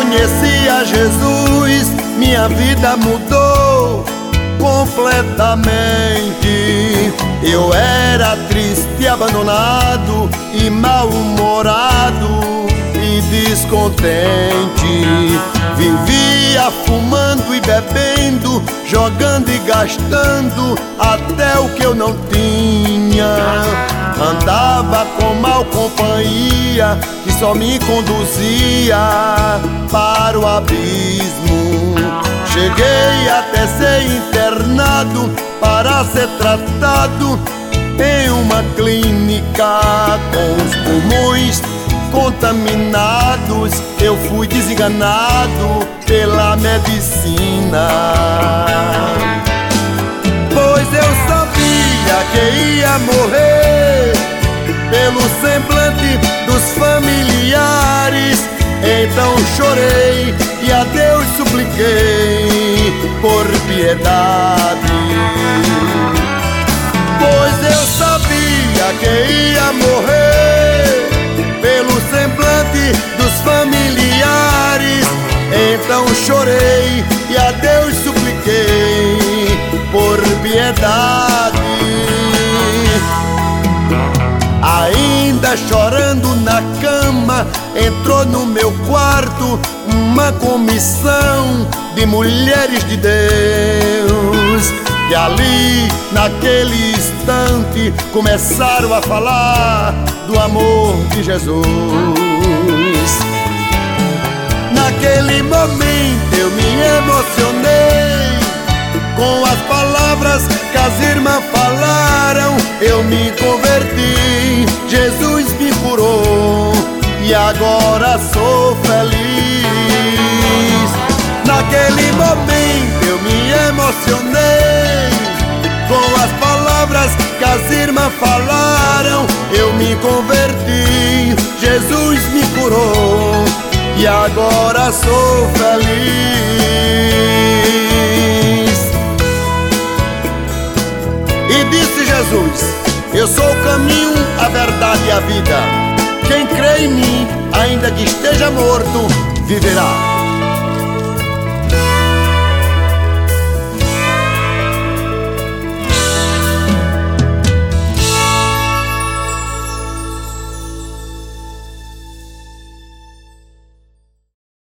conheci a Jesus, minha vida mudou completamente. Eu era triste, abandonado e mal-humorado e descontente. Vivia fumando e bebendo, jogando e gastando até o que eu não tinha. Andava com mal companhia que só me conduzia para o abismo. Cheguei até ser internado para ser tratado em uma clínica. Com os pulmões contaminados, eu fui desenganado pela medicina. Pois eu sabia que ia morrer pelo semblante dos familiares. Então chorei e a Deus supliquei por piedade. Pois eu sabia que ia morrer pelo semblante dos familiares. Então chorei e a Deus supliquei por piedade. Ainda chorando na cama, entrou no meu quarto uma comissão de mulheres de Deus, que ali, naquele instante, começaram a falar do amor de Jesus. Naquele momento eu me emocionei com as palavras que as irmãs falaram. Eu me converti, Jesus me curou e agora sou feliz. Naquele momento eu me emocionei com as palavras que as irmãs falaram. Eu me converti, Jesus me curou e agora sou feliz. E disse Jesus: eu sou o caminho, a verdade e a vida. Quem crê em mim, ainda que esteja morto, viverá.